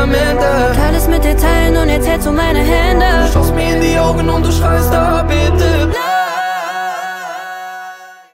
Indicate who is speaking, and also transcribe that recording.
Speaker 1: am Ende.
Speaker 2: Alles mit dir teilen und jetzt hältst du meine Hände.
Speaker 1: Du schaust mir in die Augen und du schreist, da bitte bleib.